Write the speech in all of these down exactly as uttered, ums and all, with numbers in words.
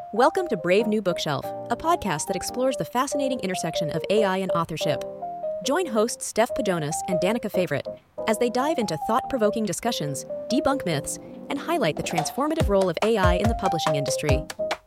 Welcome to Brave New Bookshelf, a podcast that explores the fascinating intersection of A I and authorship. Join hosts Steph Pajonas and Danica Favorite as they dive into thought-provoking discussions, debunk myths, and highlight the transformative role of A I in the publishing industry.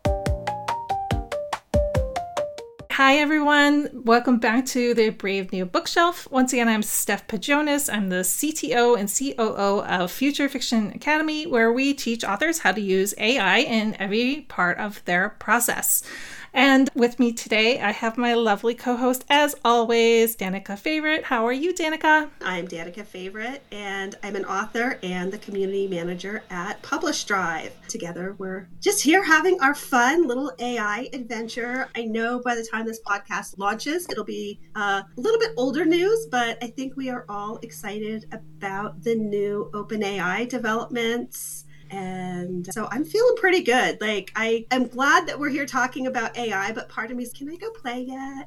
Hi, everyone. Welcome back to the Brave New Bookshelf. Once again, I'm Steph Pajonas. I'm the C T O and C O O of Future Fiction Academy, where we teach authors how to use A I in every part of their process. And with me today, I have my lovely co-host, as always, Danica Favorite. How are you, Danica? I'm Danica Favorite, and I'm an author and the community manager at Publish Drive. Together, we're just here having our fun little A I adventure. I know by the time this podcast launches, it'll be uh, a little bit older news, but I think we are all excited about the new OpenAI developments. And so I'm feeling pretty good. Like, I am glad that we're here talking about A I, but part of me is, can I go play yet?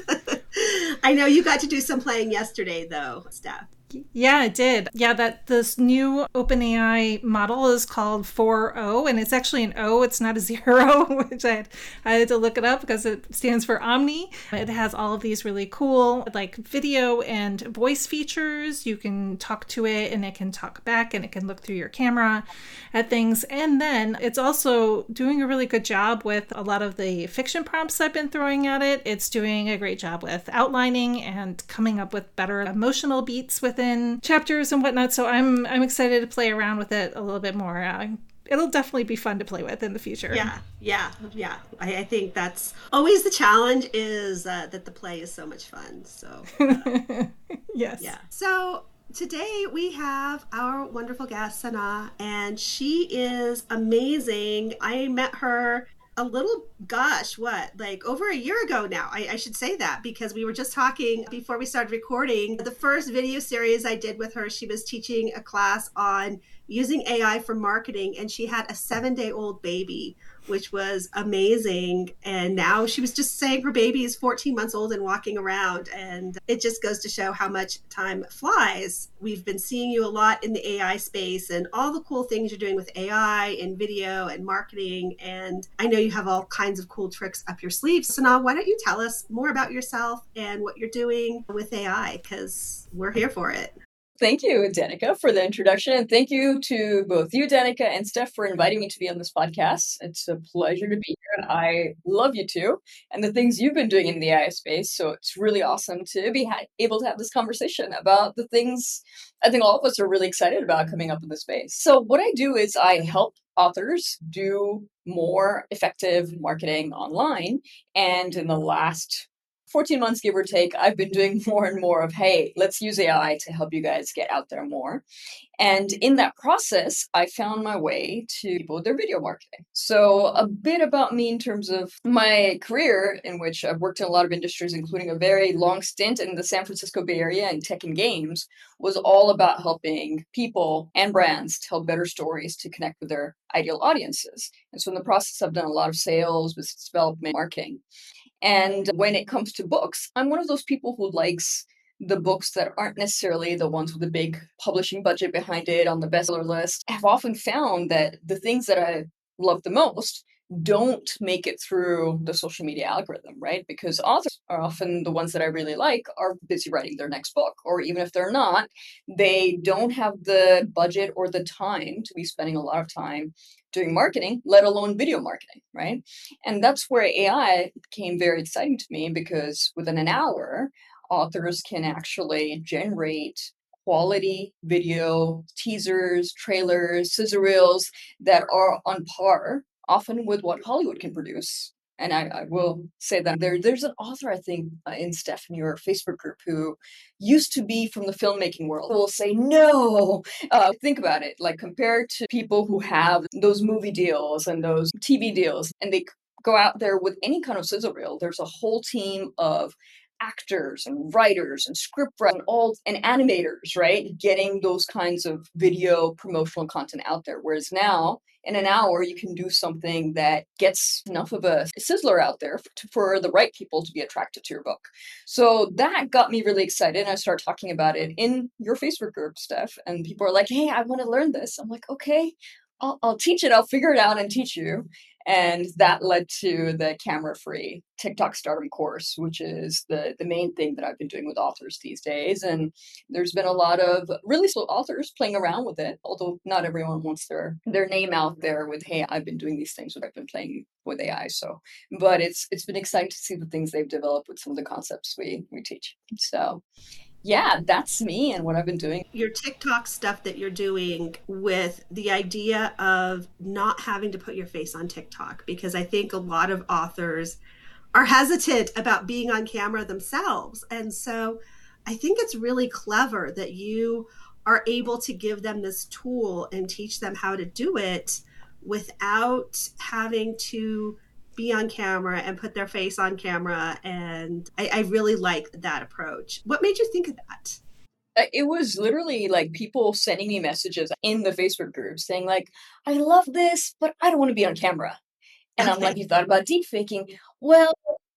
I know you got to do some playing yesterday, though, Steph. Yeah, it did. Yeah, that this new OpenAI model is called four point oh, and it's actually an O. It's not a zero, which I had, I had to look it up because it stands for Omni. It has all of these really cool, like, video and voice features. You can talk to it, and it can talk back, and it can look through your camera at things. And then it's also doing a really good job with a lot of the fiction prompts I've been throwing at it. It's doing a great job with outlining and coming up with better emotional beats within chapters and whatnot, so I'm I'm excited to play around with it a little bit more. Uh, it'll definitely be fun to play with in the future. Yeah, yeah, yeah. I, I think that's always the challenge, is uh, that the play is so much fun. So uh, yes. Yeah. So today we have our wonderful guest, Sana, and she is amazing. I met her a little, gosh, what, like over a year ago now. I, I should say that because we were just talking before we started recording. The first video series I did with her, she was teaching a class on using A I for marketing, and she had a seven-day-old baby, which was amazing. And now she was just saying her baby is fourteen months old and walking around. And it just goes to show how much time flies. We've been seeing you a lot in the A I space and all the cool things you're doing with A I and video and marketing. And I know you have all kinds of cool tricks up your sleeve. So now why don't you tell us more about yourself and what you're doing with A I, because we're here for it. Thank you, Danica, for the introduction. And thank you to both you, Danica, and Steph for inviting me to be on this podcast. It's a pleasure to be here. And I love you too and the things you've been doing in the A I space. So it's really awesome to be ha- able to have this conversation about the things I think all of us are really excited about coming up in the space. So what I do is I help authors do more effective marketing online. And in the last fourteen months, give or take, I've been doing more and more of, hey, let's use A I to help you guys get out there more. And in that process, I found my way to people with their video marketing. So a bit about me in terms of my career, in which I've worked in a lot of industries, including a very long stint in the San Francisco Bay Area in tech and games, was all about helping people and brands tell better stories to connect with their ideal audiences. And so in the process, I've done a lot of sales, business development, marketing. And when it comes to books, I'm one of those people who likes the books that aren't necessarily the ones with a big publishing budget behind it on the bestseller list. I've often found that the things that I love the most don't make it through the social media algorithm, right? Because authors are often the ones that I really like are busy writing their next book. Or even if they're not, they don't have the budget or the time to be spending a lot of time doing marketing, let alone video marketing, right? And that's where A I became very exciting to me, because within an hour, authors can actually generate quality video, teasers, trailers, scissor reels that are on par often with what Hollywood can produce. And I, I will say that there, there's an author, I think, uh, in Steph, in your Facebook group, who used to be from the filmmaking world, who will say, no, uh, think about it, like compared to people who have those movie deals and those T V deals, and they go out there with any kind of sizzle reel. There's a whole team of actors and writers and script writers and all and animators, right? Getting those kinds of video promotional content out there. Whereas now, in an hour, you can do something that gets enough of a sizzler out there for, to, for the right people to be attracted to your book. So that got me really excited. And I started talking about it in your Facebook group, Steph, and people are like, hey, I want to learn this. I'm like, okay, I'll, I'll teach it. I'll figure it out and teach you. And that led to the camera-free TikTok Stardom course, which is the, the main thing that I've been doing with authors these days. And there's been a lot of really slow authors playing around with it, although not everyone wants their, their name out there with, hey, I've been doing these things, I've been playing with A I. So, but it's it's been exciting to see the things they've developed with some of the concepts we, we teach. So yeah, that's me and what I've been doing. Your TikTok stuff that you're doing with the idea of not having to put your face on TikTok, because I think a lot of authors are hesitant about being on camera themselves. And so I think it's really clever that you are able to give them this tool and teach them how to do it without having to be on camera and put their face on camera. And I, I really like that approach. What made you think of that? It was literally like people sending me messages in the Facebook group saying like, I love this, but I don't want to be on camera. And I'm like, you thought about deep faking? Well,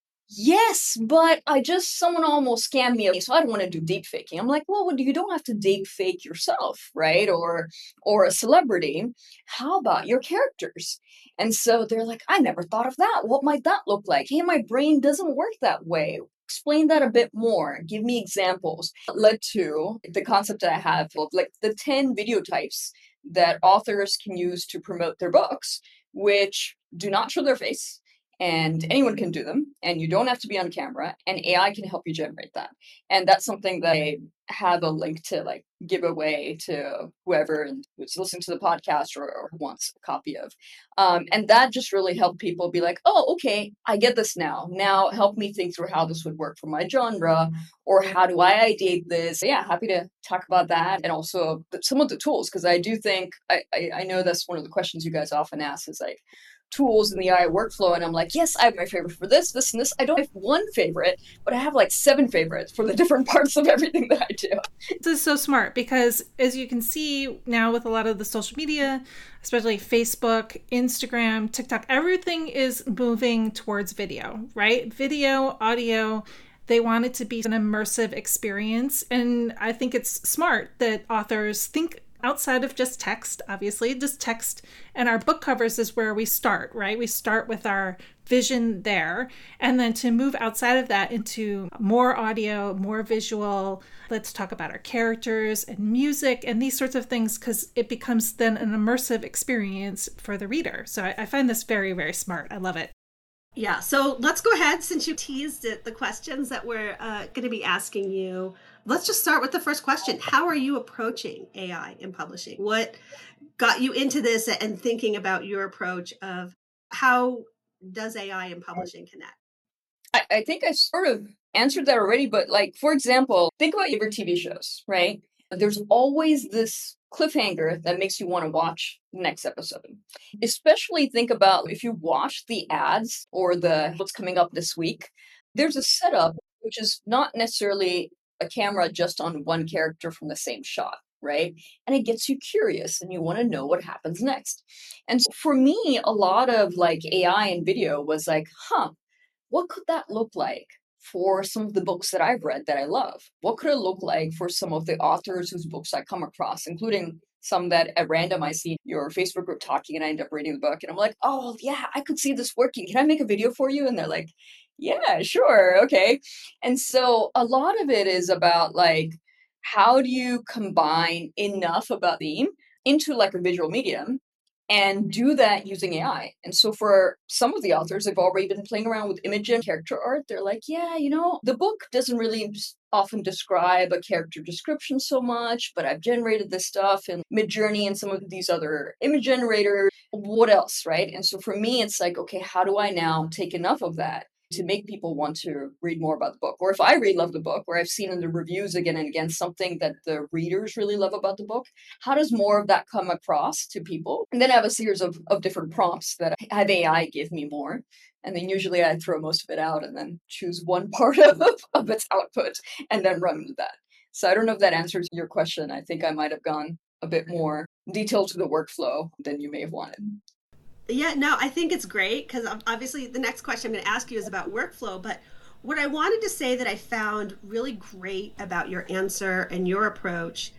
yes, but I just, someone almost scammed me, so I don't want to do deep faking. I'm like, well, you don't have to deep fake yourself, right? Or, or a celebrity. How about your characters? And so they're like, I never thought of that. What might that look like? Hey, my brain doesn't work that way. Explain that a bit more. Give me examples. It led to the concept that I have of like the ten video types that authors can use to promote their books, which do not show their face. And anyone can do them, and you don't have to be on camera, and A I can help you generate that. And that's something that I have a link to like give away to whoever who's listening to the podcast or, or wants a copy of. Um, and that just really helped people be like, oh, okay, I get this now. Now help me think through how this would work for my genre, or how do I ideate this? Yeah, happy to talk about that. And also some of the tools, because I do think, I, I, I know that's one of the questions you guys often ask is like, tools in the A I workflow, and I'm like, yes, I have my favorite for this, this, and this. I don't have one favorite, but I have like seven favorites for the different parts of everything that I do. This is so smart because, as you can see now with a lot of the social media, especially Facebook, Instagram, TikTok, everything is moving towards video, right? Video, audio. They want it to be an immersive experience. And I think it's smart that authors think outside of just text, obviously, just text. And our book covers is where we start, right? We start with our vision there. And then to move outside of that into more audio, more visual, let's talk about our characters and music and these sorts of things, because it becomes then an immersive experience for the reader. So I, I find this very, very smart. I love it. Yeah, so let's go ahead, since you teased it, the questions that we're uh, going to be asking you. Let's just start with the first question. How are you approaching A I in publishing? What got you into this and thinking about your approach of how does A I in publishing connect? I, I think I sort of answered that already, but like, for example, think about your T V shows, right? There's always this cliffhanger that makes you want to watch the next episode. Especially think about if you watch the ads or the what's coming up this week, there's a setup which is not necessarily a camera just on one character from the same shot, right? And it gets you curious and you want to know what happens next. And so for me, a lot of like A I and video was like, huh, what could that look like for some of the books that I've read that I love? What could it look like for some of the authors whose books I come across, including some that at random I see your Facebook group talking and I end up reading the book and I'm like, oh yeah, I could see this working. Can I make a video for you? And they're like, yeah, sure. Okay. And so a lot of it is about like, how do you combine enough about theme into like a visual medium and do that using A I? And so for some of the authors, they've already been playing around with image and character art. They're like, yeah, you know, the book doesn't really often describe a character description so much, but I've generated this stuff in Midjourney and some of these other image generators. What else, right? And so for me, it's like, okay, how do I now take enough of that to make people want to read more about the book? Or if I really love the book, or I've seen in the reviews again and again something that the readers really love about the book, how does more of that come across to people? And then I have a series of, of different prompts that I have A I give me more. And then usually I throw most of it out and then choose one part of, of its output and then run with that. So I don't know if that answers your question. I think I might have gone a bit more detailed to the workflow than you may have wanted. Yeah, no, I think it's great because obviously the next question I'm going to ask you is about workflow. But what I wanted to say that I found really great about your answer and your approach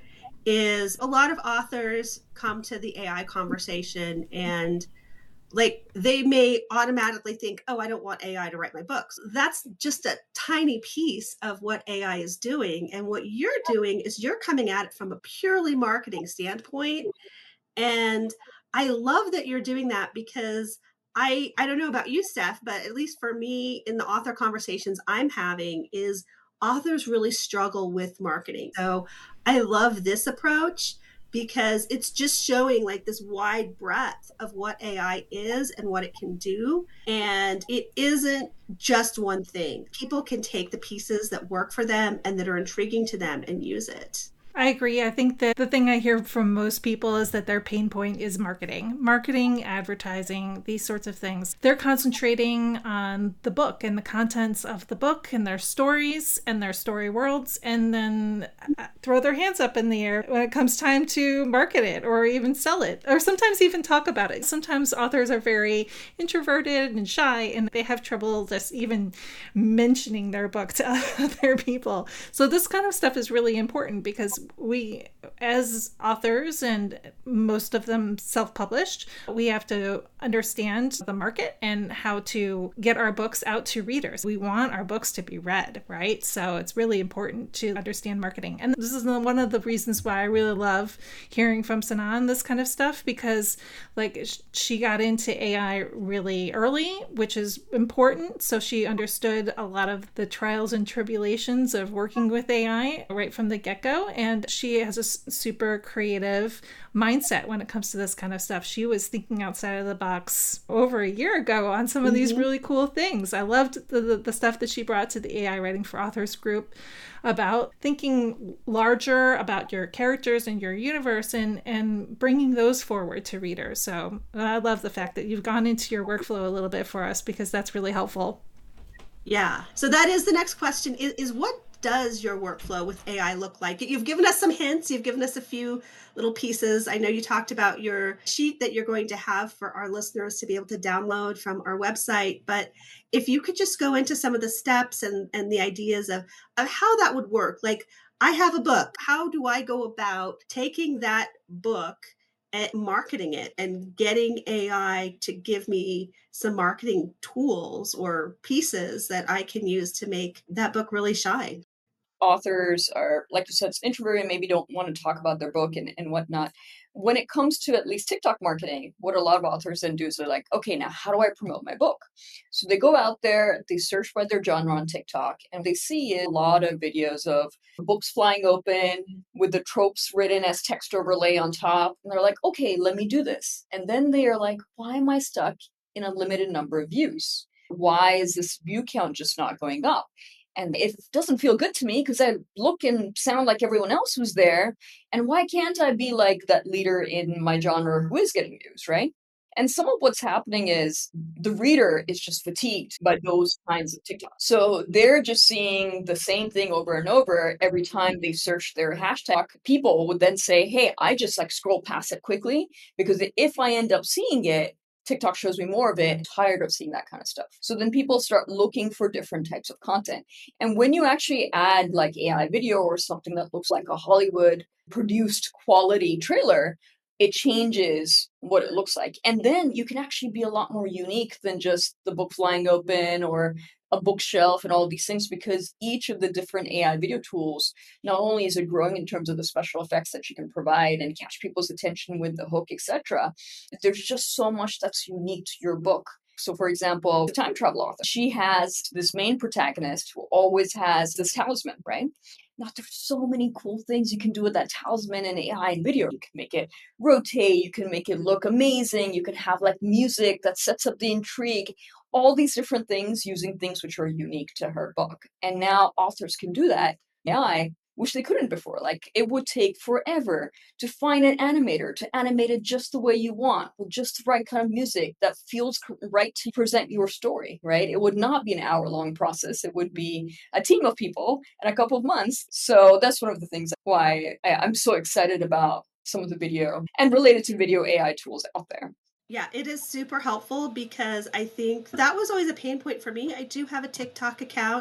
is a lot of authors come to the A I conversation and like they may automatically think, oh, I don't want A I to write my books. That's just a tiny piece of what A I is doing. And what you're doing is you're coming at it from a purely marketing standpoint. And I love that you're doing that because I I don't know about you, Steph, but at least for me in the author conversations I'm having is authors really struggle with marketing. So I love this approach because it's just showing like this wide breadth of what A I is and what it can do. And it isn't just one thing. People can take the pieces that work for them and that are intriguing to them and use it. I agree. I think that the thing I hear from most people is that their pain point is marketing, marketing, advertising, these sorts of things. They're concentrating on the book and the contents of the book and their stories and their story worlds, and then throw their hands up in the air when it comes time to market it or even sell it, or sometimes even talk about it. Sometimes authors are very introverted and shy, and they have trouble just even mentioning their book to other people. So this kind of stuff is really important because we, as authors, and most of them self-published, we have to understand the market and how to get our books out to readers. We want our books to be read, right? So it's really important to understand marketing. And this is one of the reasons why I really love hearing from Sana on this kind of stuff, because like she got into A I really early, which is important. So she understood a lot of the trials and tribulations of working with A I right from the get-go. And she has a super creative mindset when it comes to this kind of stuff. She was thinking outside of the box over a year ago on some of mm-hmm. these really cool things. I loved the, the, the stuff that she brought to the A I Writing for Authors group about thinking larger about your characters and your universe and, and bringing those forward to readers. So I love the fact that you've gone into your workflow a little bit for us, because that's really helpful. Yeah. So that is the next question is, is what does your workflow with A I look like? You've given us some hints. You've given us a few little pieces. I know you talked about your sheet that you're going to have for our listeners to be able to download from our website. But if you could just go into some of the steps and, and the ideas of, of how that would work. Like, I have a book. How do I go about taking that book and marketing it and getting A I to give me some marketing tools or pieces that I can use to make that book really shine? Authors are, like you said, introverted and maybe don't want to talk about their book and, and whatnot. When it comes to at least TikTok marketing, what a lot of authors then do is they're like, okay, now how do I promote my book? So they go out there, they search by their genre on TikTok, and they see a lot of videos of books flying open with the tropes written as text overlay on top. And they're like, okay, let me do this. And then they are like, why am I stuck in a limited number of views? Why is this view count just not going up? And it doesn't feel good to me because I look and sound like everyone else who's there. And why can't I be like that leader in my genre who is getting views, right? And some of what's happening is the reader is just fatigued by those kinds of TikTok. So they're just seeing the same thing over and over every time they search their hashtag. People would then say, hey, I just like scroll past it quickly because if I end up seeing it, TikTok shows me more of it. I'm tired of seeing that kind of stuff. So then people start looking for different types of content. And when you actually add like A I video or something that looks like a Hollywood produced quality trailer, it changes what it looks like. And then you can actually be a lot more unique than just the book flying open or a bookshelf and all of these things, because each of the different A I video tools, not only is it growing in terms of the special effects that you can provide and catch people's attention with the hook, et cetera, there's just so much that's unique to your book. So for example, the time travel author, she has this main protagonist who always has this talisman, right? Now, there's so many cool things you can do with that talisman in A I and video. You can make it rotate, you can make it look amazing, you can have like music that sets up the intrigue, all these different things using things which are unique to her book. And now authors can do that in A I, which they couldn't before. Like, it would take forever to find an animator to animate it just the way you want, with just the right kind of music that feels right to present your story, right? It would not be an hour-long process. It would be a team of people and a couple of months. So that's one of the things why I'm so excited about some of the video and related to video A I tools out there. Yeah, it is super helpful because I think that was always a pain point for me. I do have a TikTok account.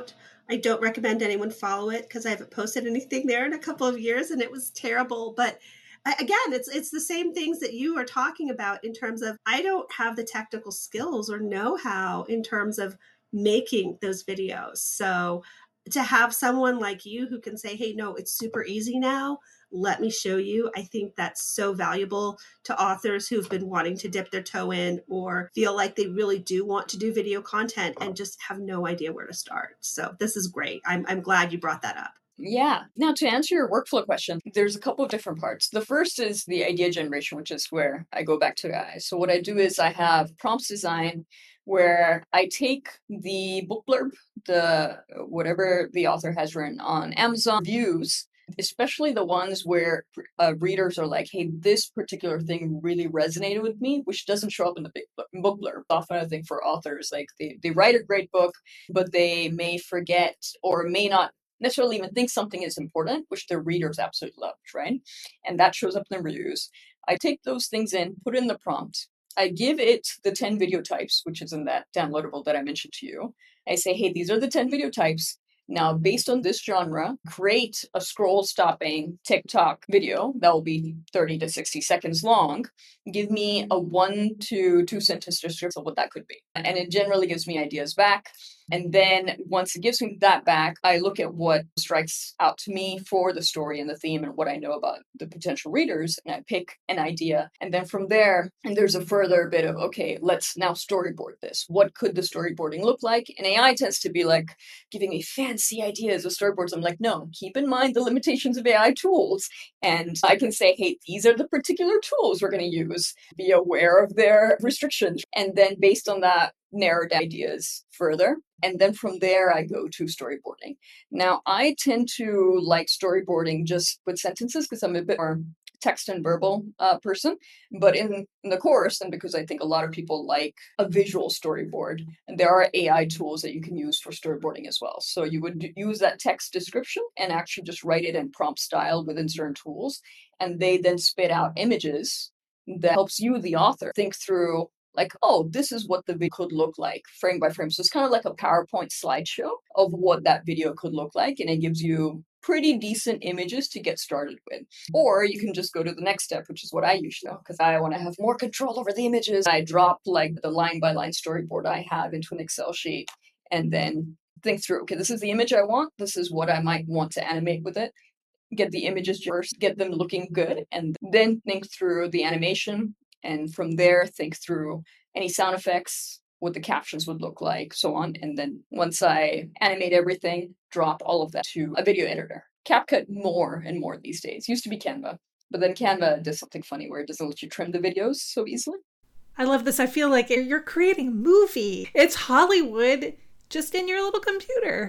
I don't recommend anyone follow it because I haven't posted anything there in a couple of years and it was terrible. But again, it's it's the same things that you are talking about in terms of I don't have the technical skills or know-how in terms of making those videos. So to have someone like you who can say, hey, no, it's super easy now. Let me show you. I think that's so valuable to authors who've been wanting to dip their toe in or feel like they really do want to do video content and just have no idea where to start. So this is great. I'm, I'm glad you brought that up. Yeah. Now, to answer your workflow question, there's a couple of different parts. The first is the idea generation, which is where I go back to A I. So what I do is I have prompts design where I take the book blurb, the whatever the author has written on Amazon reviews, especially the ones where uh, readers are like, hey, this particular thing really resonated with me, which doesn't show up in the big book blurb. Often I think for authors, like they, they write a great book, but they may forget or may not necessarily even think something is important, which their readers absolutely love, right? And that shows up in the reviews. I take those things in, put in the prompt. I give it the ten video types, which is in that downloadable that I mentioned to you. I say, hey, these are the ten video types. Now, based on this genre, create a scroll stopping TikTok video that will be thirty to sixty seconds long. Give me a one to two sentence description of what that could be. And it generally gives me ideas back. And then once it gives me that back, I look at what strikes out to me for the story and the theme and what I know about the potential readers. And I pick an idea. And then from there, and there's a further bit of, okay, let's now storyboard this. What could the storyboarding look like? And A I tends to be like giving me fancy ideas of storyboards. I'm like, no, keep in mind the limitations of A I tools. And I can say, hey, these are the particular tools we're going to use. Be aware of their restrictions. And then based on that, narrowed ideas further. And then from there, I go to storyboarding. Now, I tend to like storyboarding just with sentences because I'm a bit more text and verbal uh, person. But in, in the course, and because I think a lot of people like a visual storyboard, and there are A I tools that you can use for storyboarding as well. So you would use that text description and actually just write it in prompt style within certain tools. And they then spit out images that helps you, the author, think through like, oh, this is what the video could look like frame by frame. So it's kind of like a PowerPoint slideshow of what that video could look like. And it gives you pretty decent images to get started with. Or you can just go to the next step, which is what I usually do because I want to have more control over the images. I drop like the line by line storyboard I have into an Excel sheet and then think through, okay, this is the image I want. This is what I might want to animate with it. Get the images first, get them looking good, and then think through the animation. And from there, think through any sound effects, what the captions would look like, so on. And then once I animate everything, drop all of that to a video editor. CapCut more and more these days. Used to be Canva, but then Canva does something funny where it doesn't let you trim the videos so easily. I love this. I feel like you're creating a movie. It's Hollywood just in your little computer.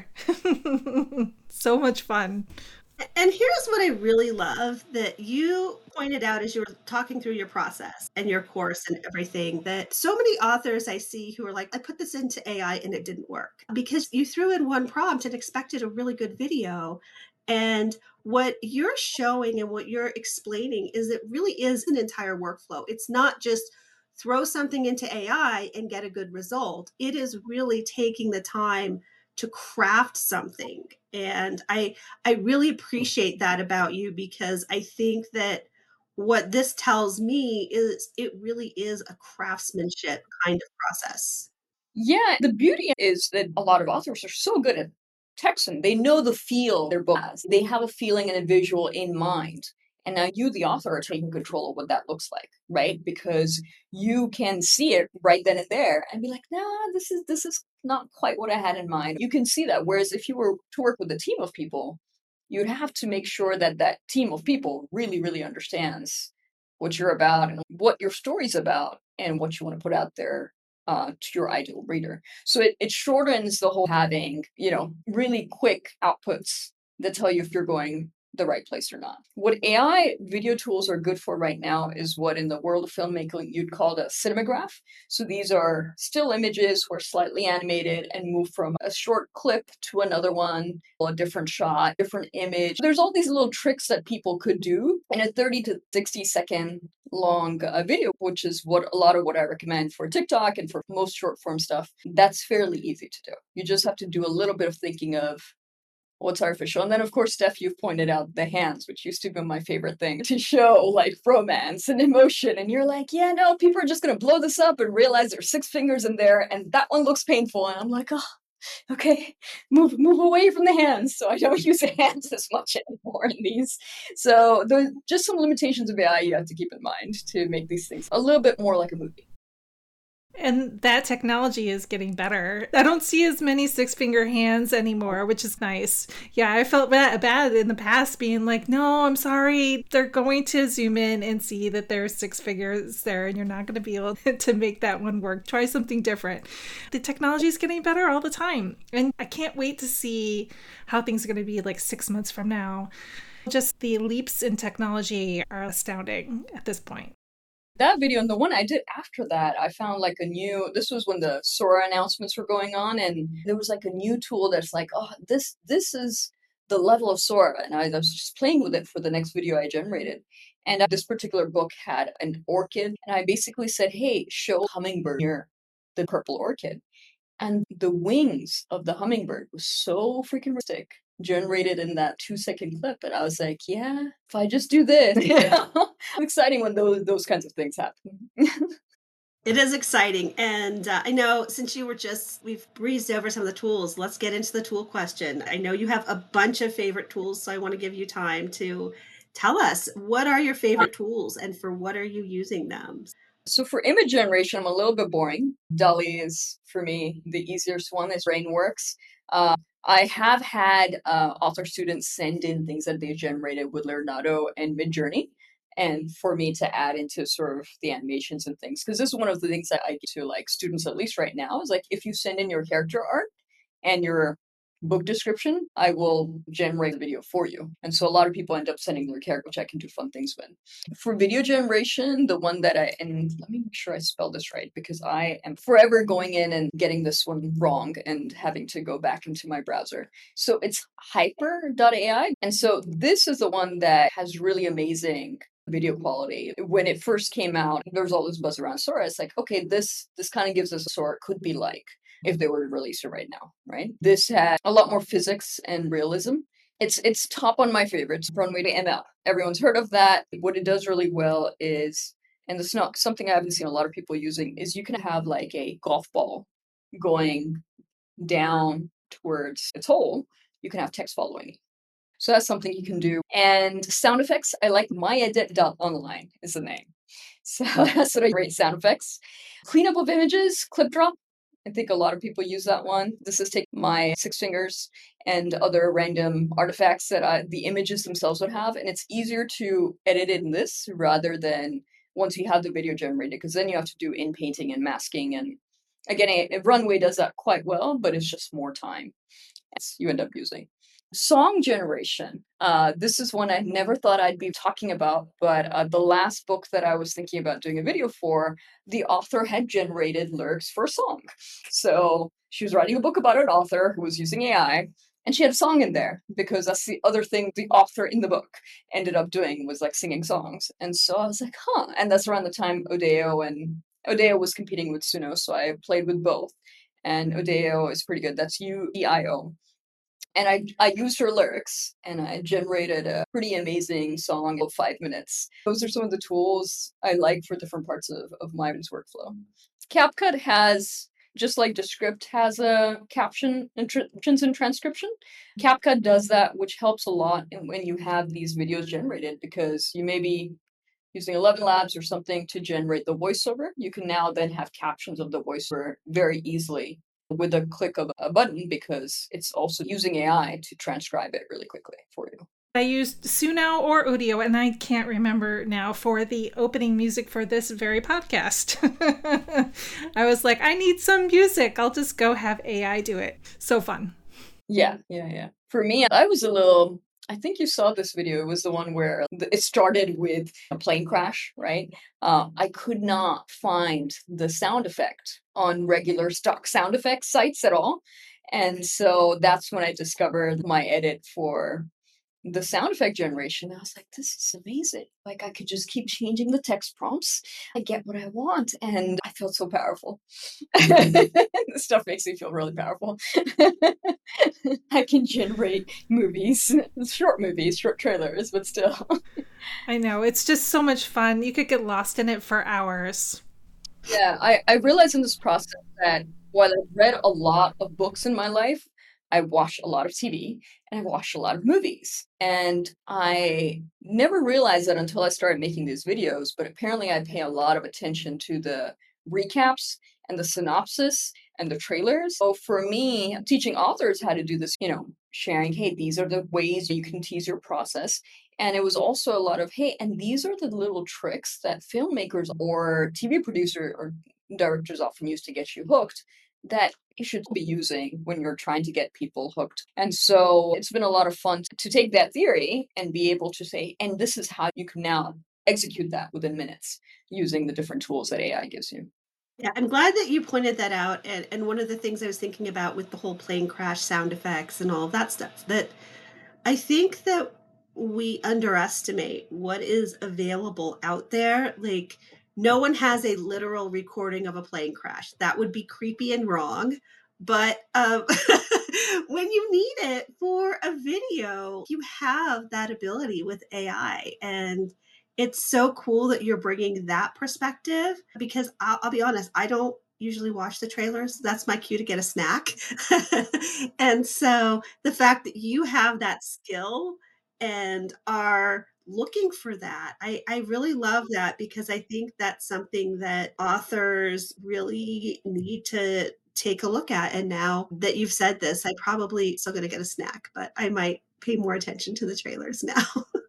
So much fun. And here's what I really love that you pointed out as you were talking through your process and your course and everything, that so many authors I see who are like, I put this into A I and it didn't work because you threw in one prompt and expected a really good video. And what you're showing and what you're explaining is it really is an entire workflow. It's not just throw something into A I and get a good result. It is really taking the time to craft something. And I I really appreciate that about you because I think that what this tells me is it really is a craftsmanship kind of process. Yeah, the beauty is that a lot of authors are so good at texting. They know the feel their book has. They have a feeling and a visual in mind. And now you, the author, are taking control of what that looks like, right? Because you can see it right then and there and be like, nah, this is this is not quite what I had in mind. You can see that. Whereas if you were to work with a team of people, you'd have to make sure that that team of people really, really understands what you're about and what your story's about and what you want to put out there uh, to your ideal reader. So it, it shortens the whole having, you know, really quick outputs that tell you if you're going the right place or not. What A I video tools are good for right now is what in the world of filmmaking you'd call a cinematograph. So these are still images who are slightly animated and move from a short clip to another one, a different shot, different image. There's all these little tricks that people could do in a thirty to sixty second long uh, video, which is what a lot of what I recommend for TikTok and for most short form stuff. That's fairly easy to do. You just have to do a little bit of thinking of what's artificial. And then, of course, Steph, you've pointed out the hands, which used to be my favorite thing to show, like romance and emotion. And you're like, yeah, no, people are just going to blow this up and realize there's six fingers in there. And that one looks painful. And I'm like, oh, okay, move move away from the hands. So I don't use the hands as much anymore in these. So there's just some limitations of A I you have to keep in mind to make these things a little bit more like a movie. And that technology is getting better. I don't see as many six finger hands anymore, which is nice. Yeah, I felt bad, bad in the past being like, no, I'm sorry. They're going to zoom in and see that there's six fingers there and you're not going to be able to make that one work. Try something different. The technology is getting better all the time. And I can't wait to see how things are going to be like six months from now. Just the leaps in technology are astounding at this point. That video and the one I did after that, I found like a new, this was when the Sora announcements were going on, and there was like a new tool that's like, oh, this this is the level of Sora. And I was just playing with it for the next video I generated. And uh, this particular book had an orchid, and I basically said, hey, show hummingbird near the purple orchid. And the wings of the hummingbird was so freaking realistic, generated in that two second clip. And I was like, yeah, if I just do this, yeah. It's exciting when those, those kinds of things happen. It is exciting. And uh, I know since you were just, we've breezed over some of the tools, let's get into the tool question. I know you have a bunch of favorite tools, so I want to give you time to tell us, what are your favorite tools and for what are you using them? So for image generation, I'm a little bit boring. DALL-E is, for me, the easiest one. Is Rainworks. Uh, I have had uh, author students send in things that they generated with Leonardo and Midjourney, and for me to add into sort of the animations and things. Because this is one of the things that I give to like students, at least right now, is like if you send in your character art and your book description, I will generate a video for you. And so a lot of people end up sending their character, which I can do fun things with. For video generation, the one that I, and let me make sure I spell this right, because I am forever going in and getting this one wrong and having to go back into my browser. So it's hyper dot A I. And so this is the one that has really amazing video quality. When it first came out, there was all this buzz around Sora. It's like, okay, this this kind of gives us a Sora could be like if they were to release it right now, right? This had a lot more physics and realism. It's it's top on my favorites. Runway to M L. Everyone's heard of that. What it does really well is, and it's not something I haven't seen a lot of people using, is you can have like a golf ball going down towards its hole. You can have text following it. So that's something you can do. And sound effects, I like myedit dot online is the name. So that's what I rate sound effects. Cleanup of images, clip drop. I think a lot of people use that one. This is taking my six fingers and other random artifacts that I, the images themselves would have. And it's easier to edit in this rather than once you have the video generated, because then you have to do in painting and masking. And again, a, a Runway does that quite well, but it's just more time you end up using. Song generation. Uh, this is one I never thought I'd be talking about, but uh, the last book that I was thinking about doing a video for, the author had generated lyrics for a song. So she was writing a book about an author who was using A I, and she had a song in there because that's the other thing the author in the book ended up doing was like singing songs. And so I was like, huh. And that's around the time Odeo and Odeo was competing with Suno, so I played with both. And Odeo is pretty good. That's U E I O. And I, I used her lyrics and I generated a pretty amazing song of five minutes. Those are some of the tools I like for different parts of, of my workflow. CapCut has, just like Descript has a caption and transcription, CapCut does that, which helps a lot when you have these videos generated, because you may be using Eleven Labs or something to generate the voiceover. You can now then have captions of the voiceover very easily with a click of a button, because it's also using A I to transcribe it really quickly for you. I used Suno or Odeo, and I can't remember now, for the opening music for this very podcast. I was like, I need some music. I'll just go have A I do it. So fun. Yeah, yeah, yeah. For me, I was a little I think you saw this video. It was the one where it started with a plane crash, right? Uh, I could not find the sound effect on regular stock sound effects sites at all. And so that's when I discovered my edit for the sound effect generation. I was like, this is amazing. Like, I could just keep changing the text prompts. I get what I want. And I felt so powerful. This stuff makes me feel really powerful. I can generate movies, short movies, short trailers, but still. I know. It's just so much fun. You could get lost in it for hours. Yeah, I, I realized in this process that while I've read a lot of books in my life, I watched a lot of T V and I watched a lot of movies. And I never realized that until I started making these videos, but apparently I pay a lot of attention to the recaps and the synopsis and the trailers. So for me, teaching authors how to do this, you know, sharing, hey, these are the ways you can tease your process. And it was also a lot of, hey, and these are the little tricks that filmmakers or T V producer or directors often use to get you hooked that you should be using when you're trying to get people hooked. And so it's been a lot of fun to take that theory and be able to say, and this is how you can now execute that within minutes using the different tools that A I gives you. Yeah, I'm glad that you pointed that out. And, and one of the things I was thinking about with the whole plane crash sound effects and all of that stuff, that I think that we underestimate what is available out there. Like, no one has a literal recording of a plane crash. That would be creepy and wrong. But um, when you need it for a video, you have that ability with A I. And it's so cool that you're bringing that perspective, because I'll, I'll be honest, I don't usually watch the trailers. That's my cue to get a snack. And so the fact that you have that skill and are looking for that, I, I really love that, because I think that's something that authors really need to take a look at. And now that you've said this, I probably still going to get a snack, but I might pay more attention to the trailers now.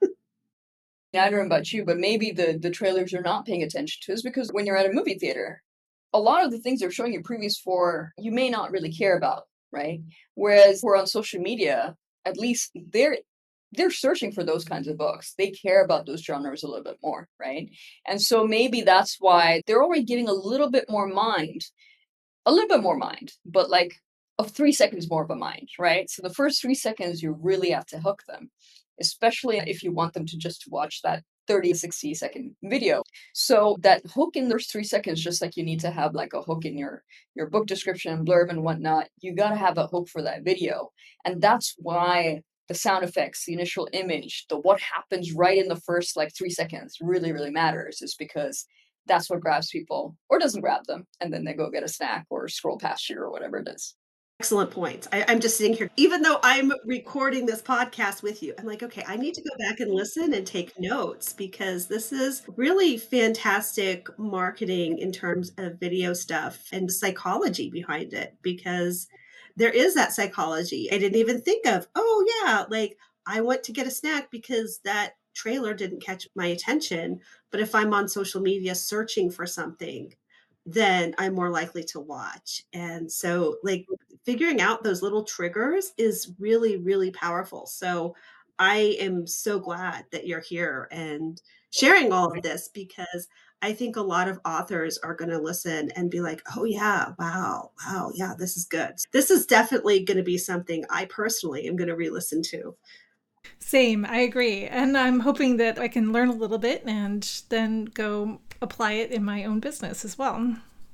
I don't know about you, but maybe the, the trailers you're not paying attention to is because when you're at a movie theater, a lot of the things they're showing you previews for, you may not really care about, right? Whereas we're on social media, at least they're they're searching for those kinds of books. They care about those genres a little bit more, right? And so maybe that's why they're already giving a little bit more mind, a little bit more mind, but like of three seconds more of a mind, right? So the first three seconds, you really have to hook them, especially if you want them to just watch that thirty, sixty second video. So that hook in those three seconds, just like you need to have like a hook in your, your book description, blurb and whatnot, you got to have a hook for that video. And that's why the sound effects, the initial image, the what happens right in the first like three seconds really, really matters, is because that's what grabs people or doesn't grab them. And then they go get a snack or scroll past you or whatever it is. Excellent points. I, I'm just sitting here, even though I'm recording this podcast with you, I'm like, okay, I need to go back and listen and take notes, because this is really fantastic marketing in terms of video stuff and psychology behind it, because there is that psychology. I didn't even think of, oh yeah, like I went to get a snack because that trailer didn't catch my attention. But if I'm on social media searching for something, then I'm more likely to watch. And so like figuring out those little triggers is really, really powerful. So I am so glad that you're here and sharing all of this, because I think a lot of authors are going to listen and be like, oh yeah, wow, wow, yeah, this is good. This is definitely going to be something I personally am going to re-listen to. Same, I agree. And I'm hoping that I can learn a little bit and then go apply it in my own business as well.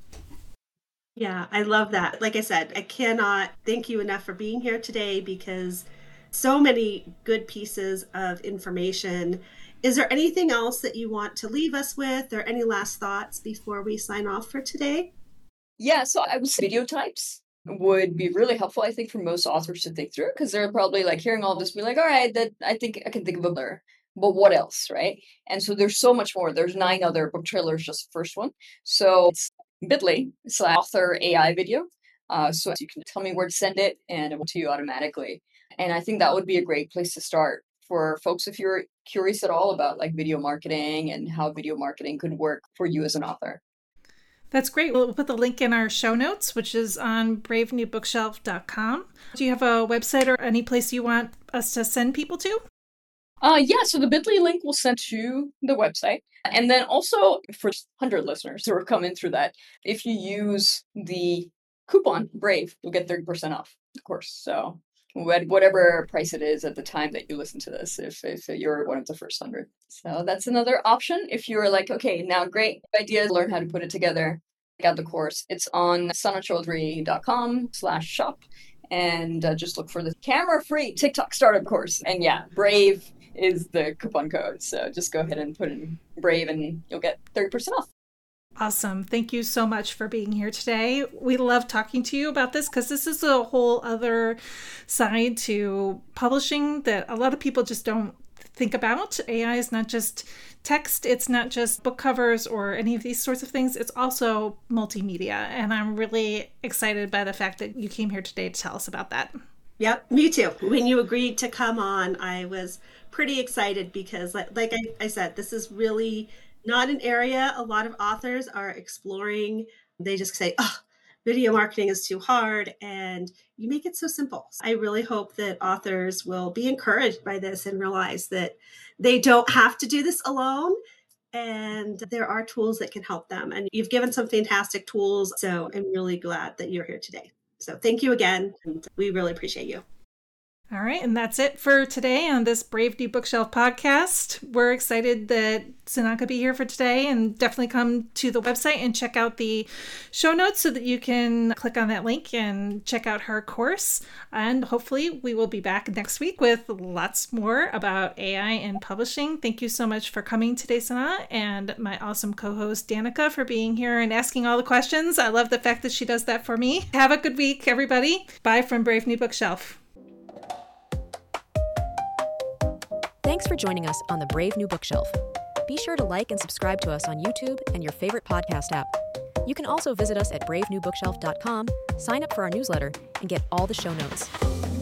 Yeah, I love that. Like I said, I cannot thank you enough for being here today, because so many good pieces of information. Is there anything else that you want to leave us with, or any last thoughts before we sign off for today? Yeah, so I was video types would be really helpful, I think, for most authors to think through, because they're probably like hearing all this, be like, all right, that I think I can think of a blur, but what else, right? And so there's so much more. There's nine other book trailers, just the first one. So it's bit.ly slash author A I video. Uh, so you can tell me where to send it and it will to you automatically. And I think that would be a great place to start for folks if you're curious at all about like video marketing and how video marketing could work for you as an author. That's great. We'll put the link in our show notes, which is on brave new bookshelf dot com. Do you have a website or any place you want us to send people to? Uh, yeah, so the bit dot l y link will send to the website. And then also for one hundred listeners who are coming through that, if you use the coupon BRAVE, you'll get thirty percent off, of course. So whatever price it is at the time that you listen to this, if, if you're one of the first one hundred. So that's another option. If you're like, okay, now great idea, learn how to put it together, check out the course. It's on sanachaudhry.com slash shop. And uh, just look for the camera-free TikTok startup course. And yeah, BRAVE is the coupon code. So just go ahead and put in BRAVE and you'll get thirty percent off. Awesome. Thank you so much for being here today. We love talking to you about this because this is a whole other side to publishing that a lot of people just don't think about. A I is not just text. It's not just book covers or any of these sorts of things. It's also multimedia. And I'm really excited by the fact that you came here today to tell us about that. Yep, me too. When you agreed to come on, I was pretty excited because like, like I, I said, this is really not an area a lot of authors are exploring. They just say, oh, video marketing is too hard, and you make it so simple. I really hope that authors will be encouraged by this and realize that they don't have to do this alone, and there are tools that can help them. And you've given some fantastic tools, so I'm really glad that you're here today. So thank you again, and we really appreciate you. All right, and that's it for today on this Brave New Bookshelf podcast. We're excited that Sana could be here for today, and definitely come to the website and check out the show notes so that you can click on that link and check out her course. And hopefully we will be back next week with lots more about A I and publishing. Thank you so much for coming today, Sana, and my awesome co-host Danica for being here and asking all the questions. I love the fact that she does that for me. Have a good week, everybody. Bye from Brave New Bookshelf. Thanks for joining us on the Brave New Bookshelf. Be sure to like and subscribe to us on YouTube and your favorite podcast app. You can also visit us at brave new bookshelf dot com, sign up for our newsletter, and get all the show notes.